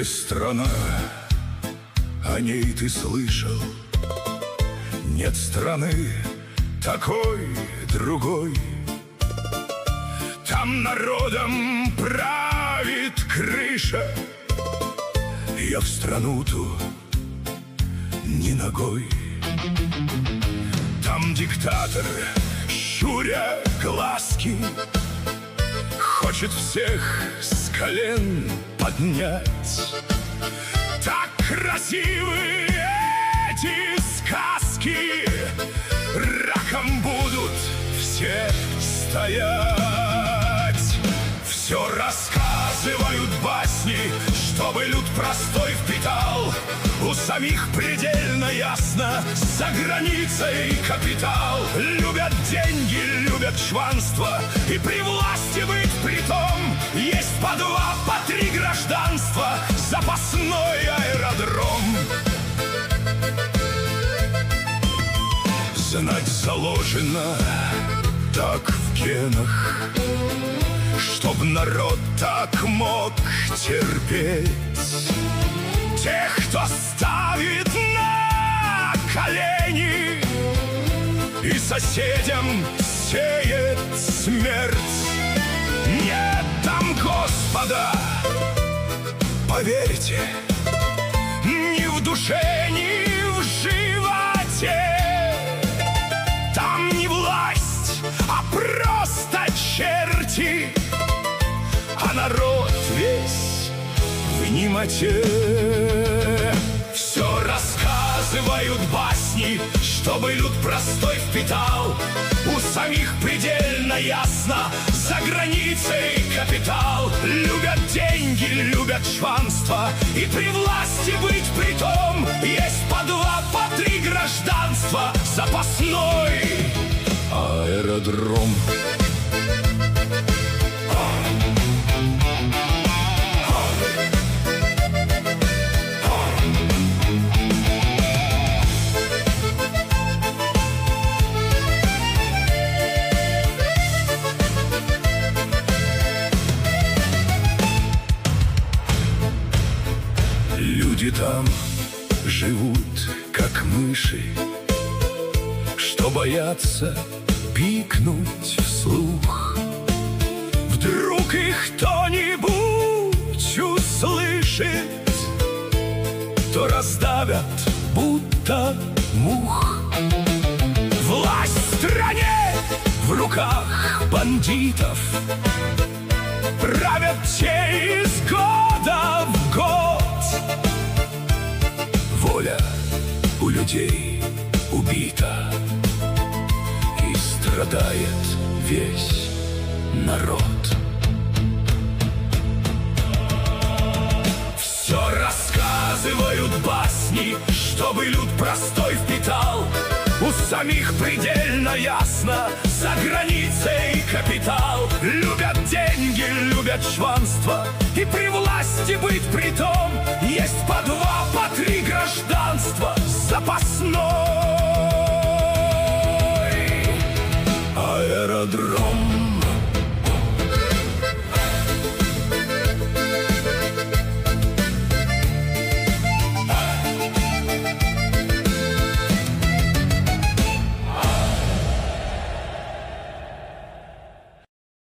Где страна, о ней ты слышал? Нет страны такой, другой. Там народом правит крыша. Я в страну ту ни ногой. Там диктатор, щуря глазки, хочет всех с колен поднять. Так красивы эти сказки, раком будут все стоять. Все рассказывают басни, чтобы люд простой впитал. У самих предельно ясно, за границей капитал. Любят деньги, любят чванство, и при власти быть притом. Есть по два, по три гражданства, запасной аэродром. Знать заложено так в генах, чтоб народ так мог терпеть. Тех, кто ставит на колени и соседям сеет смерть. Нет там Господа, поверьте, ни в душе, ни в животе. Там не власть, а просто черти, а народ весь в немоте. Все рассказывают басни, чтобы люд простой впитал. У самих предельно ясно, за границей капитал. Любят деньги, любят чванство, и при власти быть притом. Есть по два, по три гражданства, запасной аэродром. Люди там живут, как мыши, что боятся пикнуть вслух. Вдруг их кто-нибудь услышит, то раздавят, будто мух. Власть в стране в руках бандитов, правят те из года в год. Воля у людей убита, и страдает весь народ. Все рассказывают басни, чтобы люд простой впитал. У самих предельно ясно, за границей капитал. Любят деньги, любят чванство, и при власти быть притом. Есть по два, по три гражданства, запасной аэродром.